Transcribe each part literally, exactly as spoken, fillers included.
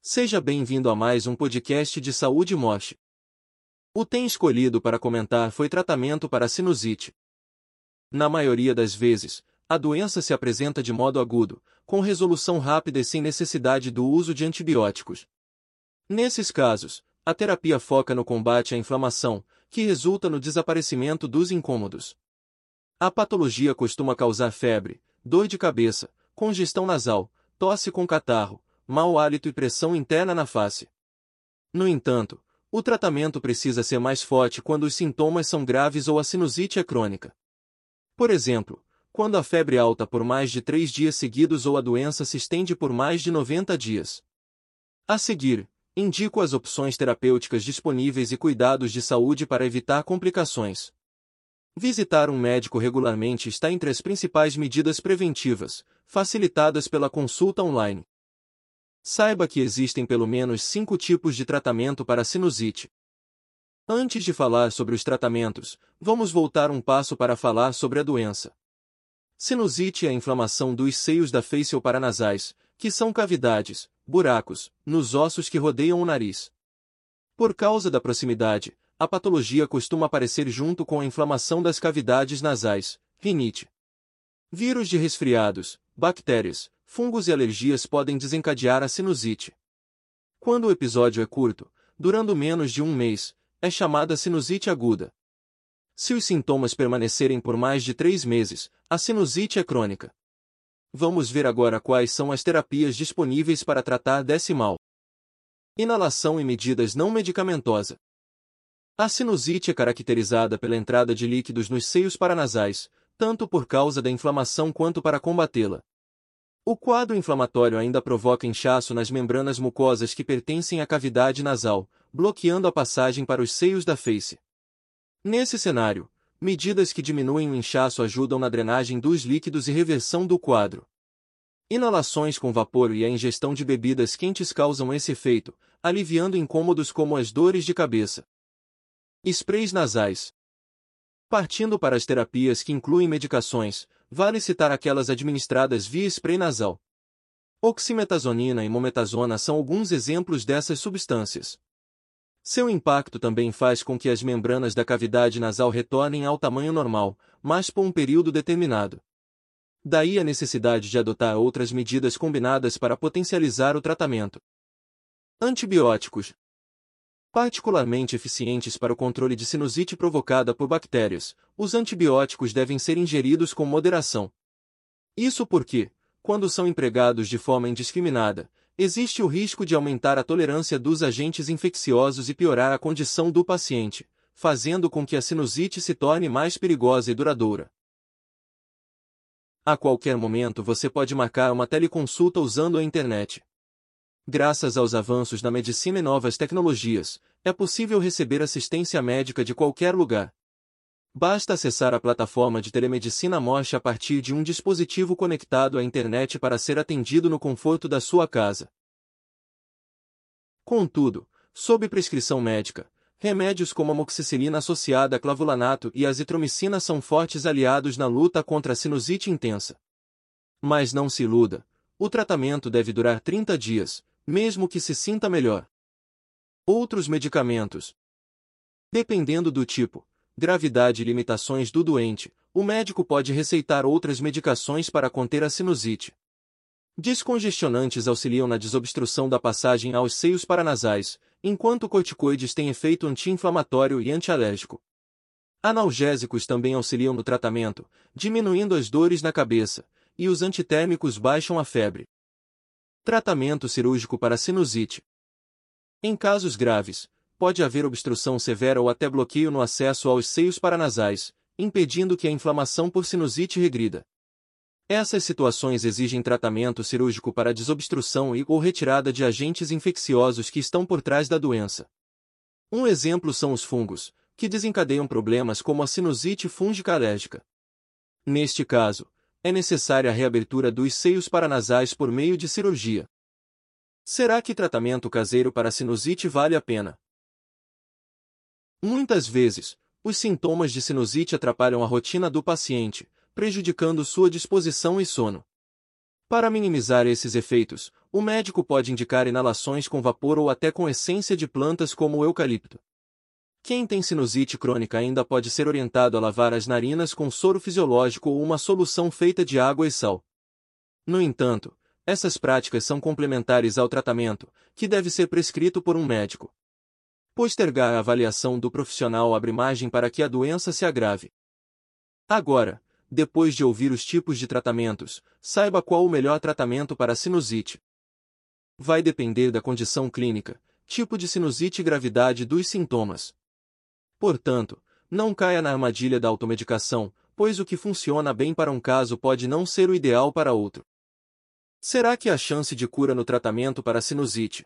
Seja bem-vindo a mais um podcast de saúde Mosh. O tema escolhido para comentar foi tratamento para sinusite. Na maioria das vezes, a doença se apresenta de modo agudo, com resolução rápida e sem necessidade do uso de antibióticos. Nesses casos, a terapia foca no combate à inflamação, que resulta no desaparecimento dos incômodos. A patologia costuma causar febre, dor de cabeça, congestão nasal, tosse com catarro, mau hálito e pressão interna na face. No entanto, o tratamento precisa ser mais forte quando os sintomas são graves ou a sinusite é crônica. Por exemplo, quando a febre alta por mais de três dias seguidos ou a doença se estende por mais de noventa dias. A seguir, indico as opções terapêuticas disponíveis e cuidados de saúde para evitar complicações. Visitar um médico regularmente está entre as principais medidas preventivas, facilitadas pela consulta online. Saiba que existem pelo menos cinco tipos de tratamento para sinusite. Antes de falar sobre os tratamentos, vamos voltar um passo para falar sobre a doença. Sinusite é a inflamação dos seios da face ou paranasais, que são cavidades, buracos, nos ossos que rodeiam o nariz. Por causa da proximidade, a patologia costuma aparecer junto com a inflamação das cavidades nasais, rinite. Vírus de resfriados, bactérias, fungos e alergias podem desencadear a sinusite. Quando o episódio é curto, durando menos de um mês, é chamada sinusite aguda. Se os sintomas permanecerem por mais de três meses, a sinusite é crônica. Vamos ver agora quais são as terapias disponíveis para tratar desse mal. Inalação e medidas não medicamentosas. A sinusite é caracterizada pela entrada de líquidos nos seios paranasais, tanto por causa da inflamação quanto para combatê-la. O quadro inflamatório ainda provoca inchaço nas membranas mucosas que pertencem à cavidade nasal, bloqueando a passagem para os seios da face. Nesse cenário, medidas que diminuem o inchaço ajudam na drenagem dos líquidos e reversão do quadro. Inalações com vapor e a ingestão de bebidas quentes causam esse efeito, aliviando incômodos como as dores de cabeça. Sprays nasais. Partindo para as terapias que incluem medicações, vale citar aquelas administradas via spray nasal. Oximetazonina e mometazona são alguns exemplos dessas substâncias. Seu impacto também faz com que as membranas da cavidade nasal retornem ao tamanho normal, mas por um período determinado. Daí a necessidade de adotar outras medidas combinadas para potencializar o tratamento. Antibióticos. Particularmente eficientes para o controle de sinusite provocada por bactérias, os antibióticos devem ser ingeridos com moderação. Isso porque, quando são empregados de forma indiscriminada, existe o risco de aumentar a tolerância dos agentes infecciosos e piorar a condição do paciente, fazendo com que a sinusite se torne mais perigosa e duradoura. A qualquer momento você pode marcar uma teleconsulta usando a internet. Graças aos avanços na medicina e novas tecnologias, é possível receber assistência médica de qualquer lugar. Basta acessar a plataforma de telemedicina Mosh a partir de um dispositivo conectado à internet para ser atendido no conforto da sua casa. Contudo, sob prescrição médica, remédios como a amoxicilina associada a clavulanato e a azitromicina são fortes aliados na luta contra a sinusite intensa. Mas não se iluda, o tratamento deve durar trinta dias, mesmo que se sinta melhor. Outros medicamentos. Dependendo do tipo, gravidade e limitações do doente, o médico pode receitar outras medicações para conter a sinusite. Descongestionantes auxiliam na desobstrução da passagem aos seios paranasais, enquanto corticoides têm efeito anti-inflamatório e antialérgico. Analgésicos também auxiliam no tratamento, diminuindo as dores na cabeça, e os antitérmicos baixam a febre. Tratamento cirúrgico para sinusite. Em casos graves, pode haver obstrução severa ou até bloqueio no acesso aos seios paranasais, impedindo que a inflamação por sinusite regrida. Essas situações exigem tratamento cirúrgico para desobstrução e ou retirada de agentes infecciosos que estão por trás da doença. Um exemplo são os fungos, que desencadeiam problemas como a sinusite fúngica alérgica. Neste caso, é necessária a reabertura dos seios paranasais por meio de cirurgia. Será que tratamento caseiro para sinusite vale a pena? Muitas vezes, os sintomas de sinusite atrapalham a rotina do paciente, prejudicando sua disposição e sono. Para minimizar esses efeitos, o médico pode indicar inalações com vapor ou até com essência de plantas como o eucalipto. Quem tem sinusite crônica ainda pode ser orientado a lavar as narinas com soro fisiológico ou uma solução feita de água e sal. No entanto, essas práticas são complementares ao tratamento, que deve ser prescrito por um médico. Postergar a avaliação do profissional abre margem para que a doença se agrave. Agora, depois de ouvir os tipos de tratamentos, saiba qual o melhor tratamento para a sinusite. Vai depender da condição clínica, tipo de sinusite e gravidade dos sintomas. Portanto, não caia na armadilha da automedicação, pois o que funciona bem para um caso pode não ser o ideal para outro. Será que há chance de cura no tratamento para a sinusite?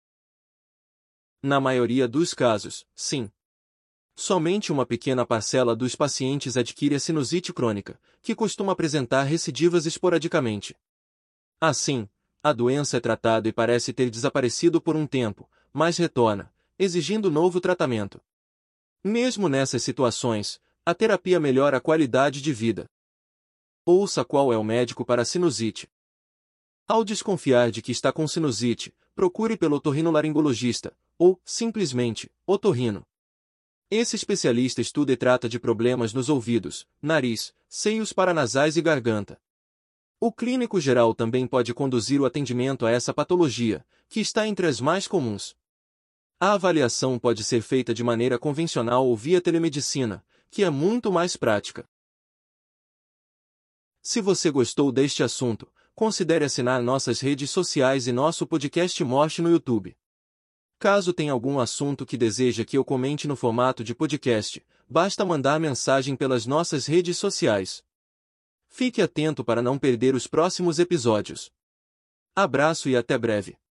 Na maioria dos casos, sim. Somente uma pequena parcela dos pacientes adquire a sinusite crônica, que costuma apresentar recidivas esporadicamente. Assim, a doença é tratada e parece ter desaparecido por um tempo, mas retorna, exigindo novo tratamento. Mesmo nessas situações, a terapia melhora a qualidade de vida. Ouça qual é o médico para a sinusite. Ao desconfiar de que está com sinusite, procure pelo otorrinolaringologista, ou, simplesmente, otorrino. Esse especialista estuda e trata de problemas nos ouvidos, nariz, seios paranasais e garganta. O clínico geral também pode conduzir o atendimento a essa patologia, que está entre as mais comuns. A avaliação pode ser feita de maneira convencional ou via telemedicina, que é muito mais prática. Se você gostou deste assunto, considere assinar nossas redes sociais e nosso podcast Morte no YouTube. Caso tenha algum assunto que deseja que eu comente no formato de podcast, basta mandar mensagem pelas nossas redes sociais. Fique atento para não perder os próximos episódios. Abraço e até breve.